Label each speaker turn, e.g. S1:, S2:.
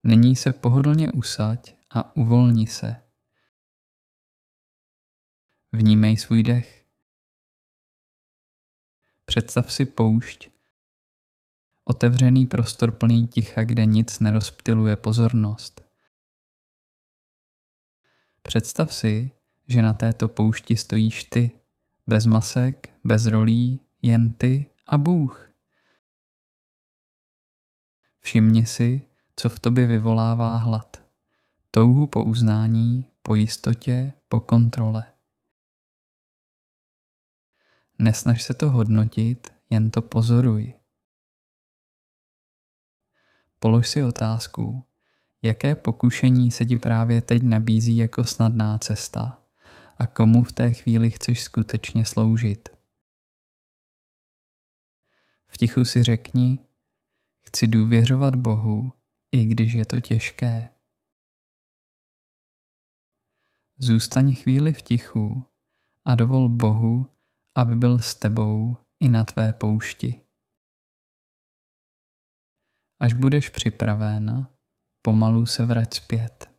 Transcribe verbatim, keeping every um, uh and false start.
S1: Nyní se pohodlně usaď a uvolni se. Vnímej svůj dech. Představ si poušť, otevřený prostor plný ticha, kde nic nerozptyluje pozornost. Představ si, že na této poušti stojíš ty, bez masek, bez rolí, jen ty a Bůh. Všimni si, co v tobě vyvolává hlad, touhu po uznání, po jistotě, po kontrole. Nesnaž se to hodnotit, jen to pozoruj. Polož si otázku, jaké pokušení se ti právě teď nabízí jako snadná cesta a komu v té chvíli chceš skutečně sloužit. V tichu si řekni, chci důvěřovat Bohu, i když je to těžké. Zůstaň chvíli v tichu a dovol Bohu, aby byl s tebou i na tvé poušti. Až budeš připraven, pomalu se vrať zpět.